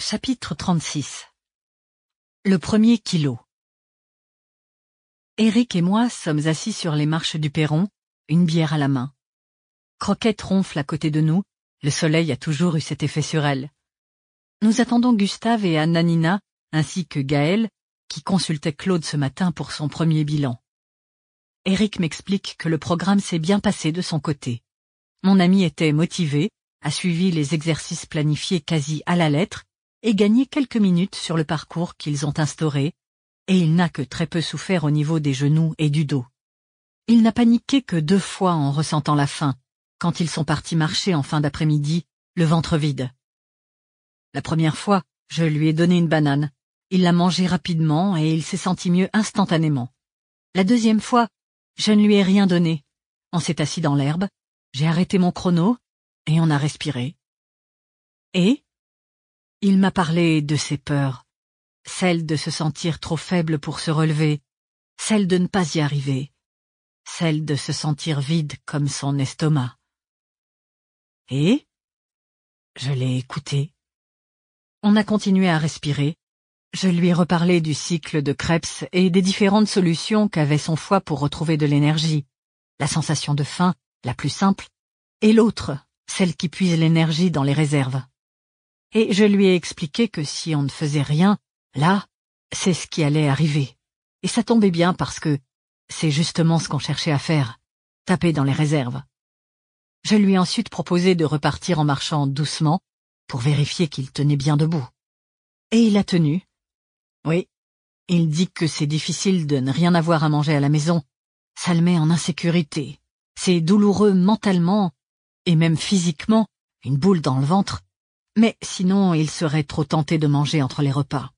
Chapitre 36. Le premier kilo. Eric et moi sommes assis sur les marches du perron, une bière à la main. Croquette ronfle à côté de nous, le soleil a toujours eu cet effet sur elle. Nous attendons Gustave et Anna-Nina, ainsi que Gaël, qui consultait Claude ce matin pour son premier bilan. Eric m'explique que le programme s'est bien passé de son côté. Mon ami était motivé, a suivi les exercices planifiés quasi à la lettre, et gagné quelques minutes sur le parcours qu'ils ont instauré, et il n'a que très peu souffert au niveau des genoux et du dos. Il n'a paniqué que 2 fois en ressentant la faim, quand ils sont partis marcher en fin d'après-midi, le ventre vide. La première fois, je lui ai donné une banane. Il l'a mangée rapidement et il s'est senti mieux instantanément. La deuxième fois, je ne lui ai rien donné. On s'est assis dans l'herbe, j'ai arrêté mon chrono, et on a respiré. Et il m'a parlé de ses peurs, celle de se sentir trop faible pour se relever, celle de ne pas y arriver, celle de se sentir vide comme son estomac. Et je l'ai écouté. On a continué à respirer. Je lui ai reparlé du cycle de Krebs et des différentes solutions qu'avait son foie pour retrouver de l'énergie. La sensation de faim, la plus simple, et l'autre, celle qui puise l'énergie dans les réserves. Et je lui ai expliqué que si on ne faisait rien, là, c'est ce qui allait arriver. Et ça tombait bien parce que c'est justement ce qu'on cherchait à faire, taper dans les réserves. Je lui ai ensuite proposé de repartir en marchant doucement pour vérifier qu'il tenait bien debout. Et il a tenu. Oui, il dit que c'est difficile de ne rien avoir à manger à la maison. Ça le met en insécurité. C'est douloureux mentalement et même physiquement, une boule dans le ventre. Mais sinon, il serait trop tenté de manger entre les repas.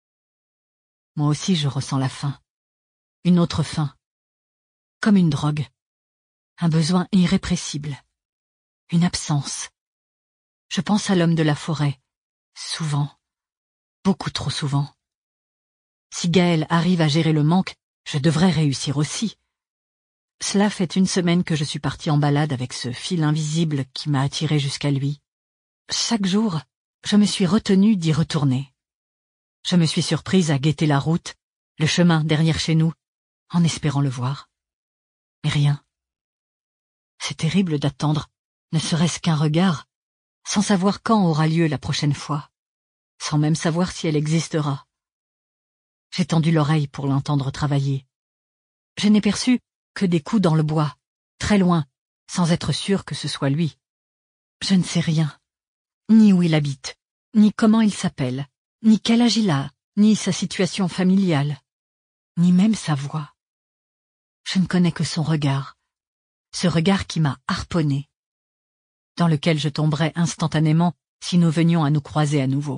Moi aussi, je ressens la faim. Une autre faim. Comme une drogue. Un besoin irrépressible. Une absence. Je pense à l'homme de la forêt. Souvent. Beaucoup trop souvent. Si Gaël arrive à gérer le manque, je devrais réussir aussi. Cela fait 1 semaine que je suis partie en balade avec ce fil invisible qui m'a attirée jusqu'à lui. Chaque jour, je me suis retenue d'y retourner. Je me suis surprise à guetter la route, le chemin derrière chez nous, en espérant le voir. Mais rien. C'est terrible d'attendre, ne serait-ce qu'un regard, sans savoir quand aura lieu la prochaine fois, sans même savoir si elle existera. J'ai tendu l'oreille pour l'entendre travailler. Je n'ai perçu que des coups dans le bois, très loin, sans être sûre que ce soit lui. Je ne sais rien. Ni où il habite, ni comment il s'appelle, ni quel âge il a, ni sa situation familiale, ni même sa voix. Je ne connais que son regard, ce regard qui m'a harponné, dans lequel je tomberais instantanément si nous venions à nous croiser à nouveau.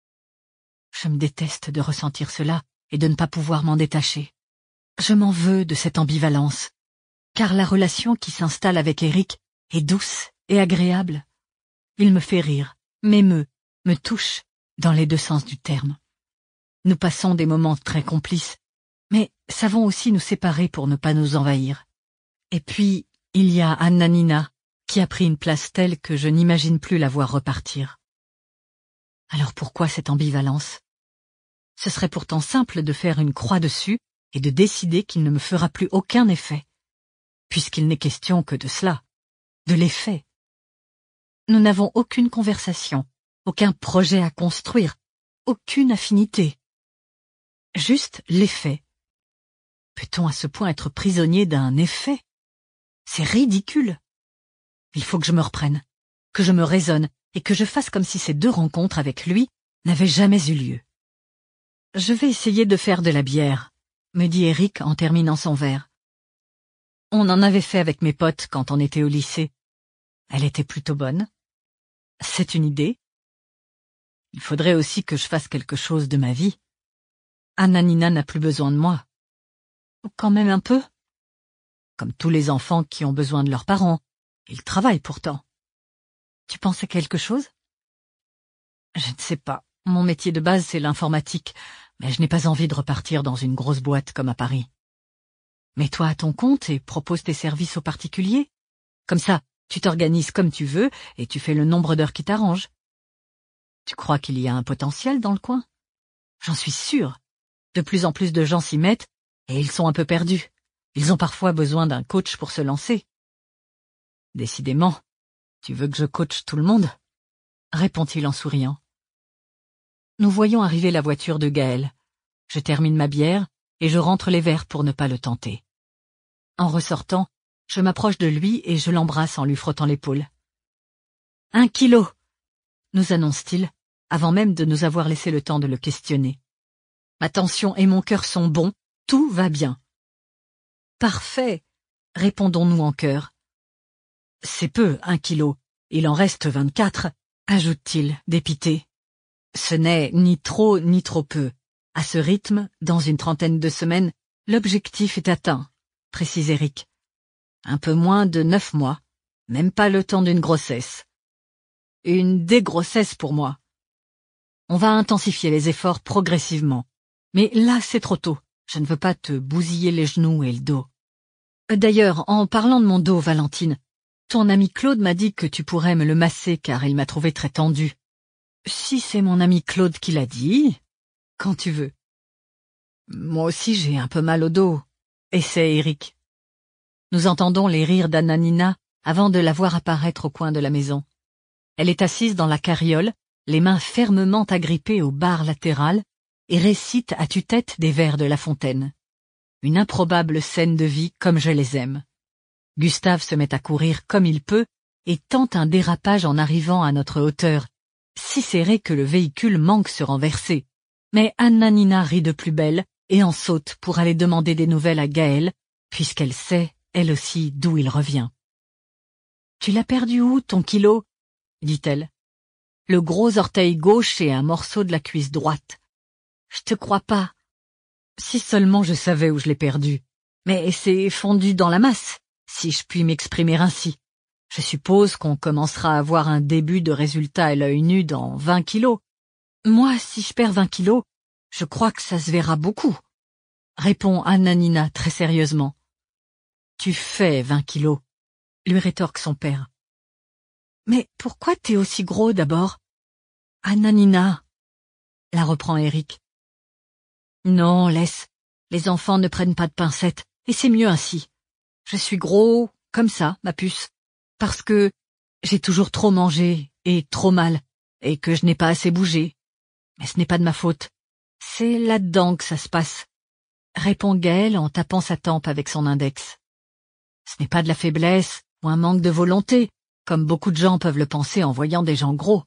Je me déteste de ressentir cela et de ne pas pouvoir m'en détacher. Je m'en veux de cette ambivalence, car la relation qui s'installe avec Eric est douce et agréable. Il me fait rire, m'émeut, me touche, dans les 2 sens du terme. Nous passons des moments très complices, mais savons aussi nous séparer pour ne pas nous envahir. Et puis, il y a Anna-Nina, qui a pris une place telle que je n'imagine plus la voir repartir. Alors pourquoi cette ambivalence? Ce serait pourtant simple de faire une croix dessus et de décider qu'il ne me fera plus aucun effet, puisqu'il n'est question que de cela, de l'effet. Nous n'avons aucune conversation, aucun projet à construire, aucune affinité. Juste l'effet. Peut-on à ce point être prisonnier d'un effet? C'est ridicule. Il faut que je me reprenne, que je me raisonne et que je fasse comme si ces 2 rencontres avec lui n'avaient jamais eu lieu. Je vais essayer de faire de la bière, me dit Eric en terminant son verre. On en avait fait avec mes potes quand on était au lycée. Elle était plutôt bonne. C'est une idée. Il faudrait aussi que je fasse quelque chose de ma vie. Anna-Nina n'a plus besoin de moi. Quand même un peu. Comme tous les enfants qui ont besoin de leurs parents. Ils travaillent pourtant. Tu penses à quelque chose? Je ne sais pas. Mon métier de base, c'est l'informatique, mais je n'ai pas envie de repartir dans une grosse boîte comme à Paris. Mets-toi à ton compte et propose tes services aux particuliers. Comme ça, tu t'organises comme tu veux et tu fais le nombre d'heures qui t'arrange. Tu crois qu'il y a un potentiel dans le coin? J'en suis sûre. De plus en plus de gens s'y mettent, et ils sont un peu perdus. Ils ont parfois besoin d'un coach pour se lancer. Décidément, tu veux que je coache tout le monde? Répond-il en souriant. Nous voyons arriver la voiture de Gaël. Je termine ma bière, et je rentre les verres pour ne pas le tenter. En ressortant, je m'approche de lui et je l'embrasse en lui frottant l'épaule. 1 kilo, nous annonce-t-il, avant même de nous avoir laissé le temps de le questionner. Ma tension et mon cœur sont bons, tout va bien. Parfait, répondons-nous en chœur. C'est peu, 1 kilo, il en reste 24, ajoute-t-il, dépité. Ce n'est ni trop ni trop peu. À ce rythme, dans une trentaine de semaines, l'objectif est atteint, précise Eric. Un peu moins de 9 mois, même pas le temps d'une grossesse. Une dégrossesse pour moi. On va intensifier les efforts progressivement. Mais là, c'est trop tôt. Je ne veux pas te bousiller les genoux et le dos. D'ailleurs, en parlant de mon dos, Valentine, ton ami Claude m'a dit que tu pourrais me le masser car il m'a trouvé très tendu. Si c'est mon ami Claude qui l'a dit, quand tu veux. Moi aussi j'ai un peu mal au dos, essaie Eric. Nous entendons les rires d'Anna-Nina avant de la voir apparaître au coin de la maison. Elle est assise dans la carriole, les mains fermement agrippées aux barres latérales, et récite à tue-tête des vers de La Fontaine. Une improbable scène de vie comme je les aime. Gustave se met à courir comme il peut et tente un dérapage en arrivant à notre hauteur, si serré que le véhicule manque se renverser. Mais Anna-Nina rit de plus belle et en saute pour aller demander des nouvelles à Gaël, puisqu'elle sait, elle aussi, d'où il revient. « Tu l'as perdu où, ton kilo ?» dit-elle. « Le gros orteil gauche et un morceau de la cuisse droite. »« Je te crois pas. »« Si seulement je savais où je l'ai perdu. Mais c'est fondu dans la masse, si je puis m'exprimer ainsi. Je suppose qu'on commencera à voir un début de résultat à l'œil nu dans 20 kilos. Moi, si je perds 20 kilos, je crois que ça se verra beaucoup, répond Anna-Nina très sérieusement. Tu fais 20 kilos, lui rétorque son père. Mais pourquoi t'es aussi gros d'abord? Anna-Nina, la reprend Eric. Non, laisse, les enfants ne prennent pas de pincettes, et c'est mieux ainsi. Je suis gros, comme ça, ma puce, parce que j'ai toujours trop mangé et trop mal, et que je n'ai pas assez bougé. Mais ce n'est pas de ma faute. C'est là-dedans que ça se passe, répond Gaël en tapant sa tempe avec son index. Ce n'est pas de la faiblesse ou un manque de volonté, comme beaucoup de gens peuvent le penser en voyant des gens gros.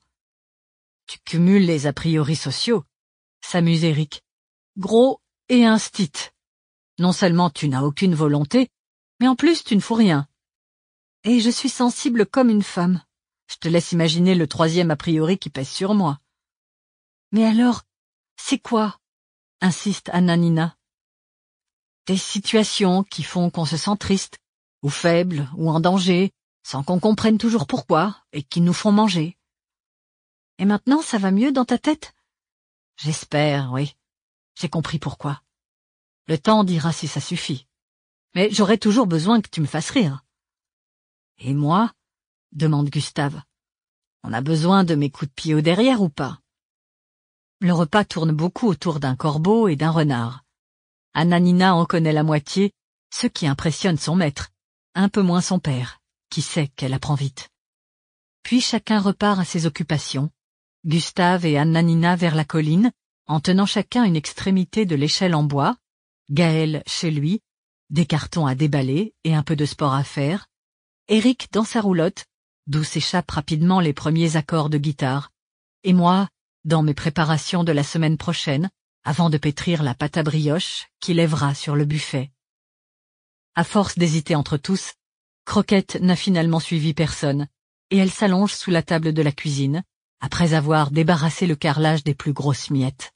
Tu cumules les a priori sociaux, s'amuse Eric. Gros et instit. Non seulement tu n'as aucune volonté, mais en plus tu ne fous rien. Et je suis sensible comme une femme. Je te laisse imaginer le troisième a priori qui pèse sur moi. Mais alors, c'est quoi? Insiste Anna-Nina. Des situations qui font qu'on se sent triste, ou faible, ou en danger, sans qu'on comprenne toujours pourquoi, et qui nous font manger. Et maintenant, ça va mieux dans ta tête? J'espère, oui. J'ai compris pourquoi. Le temps dira si ça suffit. Mais j'aurai toujours besoin que tu me fasses rire. Et moi? Demande Gustave. On a besoin de mes coups de pied au derrière ou pas? Le repas tourne beaucoup autour d'un corbeau et d'un renard. Anna-Nina en connaît la moitié, ce qui impressionne son maître, un peu moins son père, qui sait qu'elle apprend vite. Puis chacun repart à ses occupations, Gustave et Anna-Nina vers la colline, en tenant chacun une extrémité de l'échelle en bois, Gaël chez lui, des cartons à déballer et un peu de sport à faire, Eric dans sa roulotte, d'où s'échappent rapidement les premiers accords de guitare, et moi, dans mes préparations de la semaine prochaine, avant de pétrir la pâte à brioche qui lèvera sur le buffet. À force d'hésiter entre tous, Croquette n'a finalement suivi personne, et elle s'allonge sous la table de la cuisine, après avoir débarrassé le carrelage des plus grosses miettes.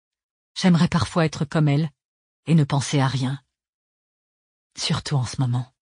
J'aimerais parfois être comme elle, et ne penser à rien. Surtout en ce moment.